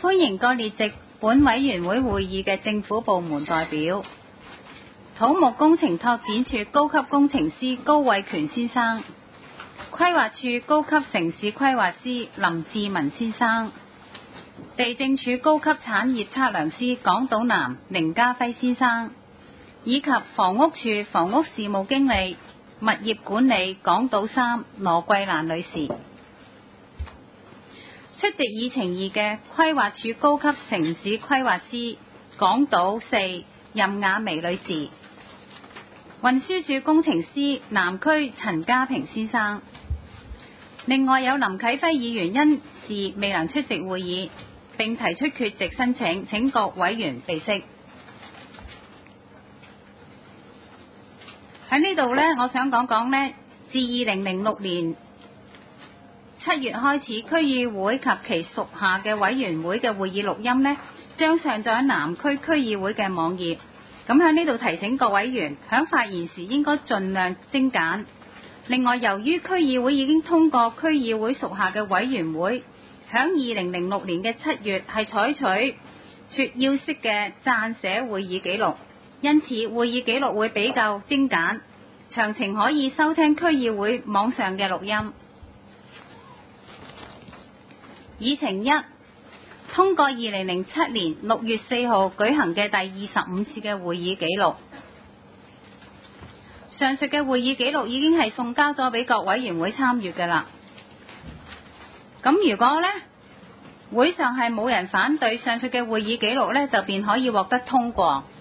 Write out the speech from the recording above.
歡迎各列席本委員會會議嘅政府部門代表。土木工程拓展署高級工程師高偉權先生，規劃署高級城市規劃師林志文先生，地政署高級產業測量師港島南寧家輝先生，以及房屋署房屋事務經理物業管理港島三羅桂蘭女士。出席議程2嘅規劃署高級城市規劃師港島4任雅薇女士，運輸署工程師南區陳家平先生。另外有林啟輝議員因事未能出席會議，並提出缺席申請，請各委員備悉。喺呢度呢，我想講講呢，自2006年7月開始，區議會及其屬下嘅委員會嘅會議錄音呢，將上載喺南區區議會嘅網頁。咁喺呢度提醒各委員，喺發言時應該盡量精簡。另外，由於區議會已經通過區議會屬下嘅委員會，喺2006年嘅7月係採取撮要式嘅撰寫會議記錄，因此會議記錄會比較精簡。詳情可以收聽區議會網上嘅錄音。議程1，通過2007年6月4號舉行嘅第25次嘅會議記錄。上述嘅會議記錄已經係送交咗俾各委員會參閱嘅啦。咁如果呢會上係冇人反對上述嘅會議記錄呢，就便可以獲得通過。